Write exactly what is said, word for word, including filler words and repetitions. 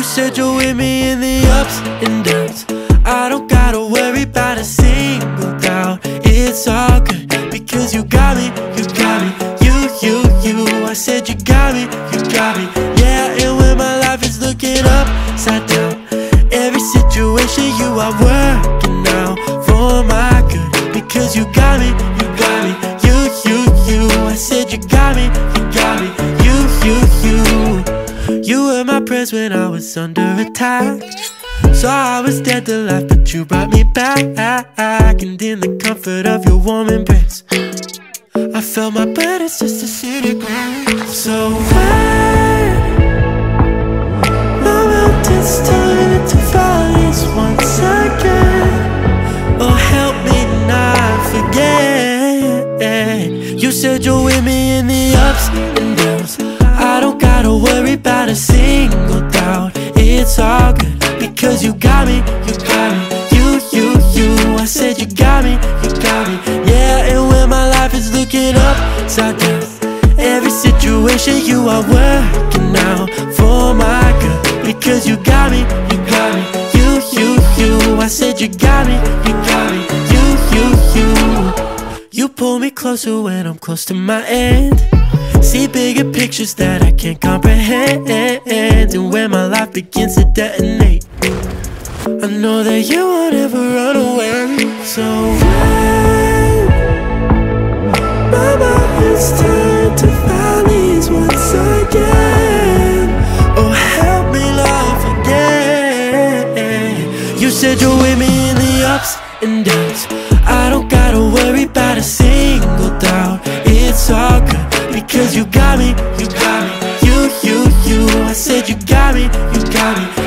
said you're with me in the ups and downs. I don't gotta worry about a single doubt. It's all good because you got me, you got me. You, you, you, I said you got me, you got me. Yeah, and when my life is looking upside down, every situation you are working out for my good because you got me, you got me. You, you, you, I said you got me, you got me. You, you, you, you were my prayers when I was under attack. So I was dead to life, but you brought me back. And in the comfort of your warm embrace, I felt my burdens just to see the grace. So when my mountains turn into valleys once again, oh help me not forget. You said you're with me in the ups and downs. I don't gotta worry about a single doubt. It's all good because you got me, you got me. You, you, you, I said you got me, you got me. Yeah, and when my life is looking upside down, every situation you are working out for my good because you got me, you got me. You, you, you, I said you got me, you got me. You, you, you, you pull me closer when I'm close to my end. See bigger pictures that I can't comprehend. And when my life begins to detonate, I know that you won't ever run away. So when my mountains turn to valleys once again, oh help me not forget. You said you're with me in the ups and downs. I don't gotta worry about a single doubt. It's all good because you got me, you got me. You, you, you, I said you got me, you got me.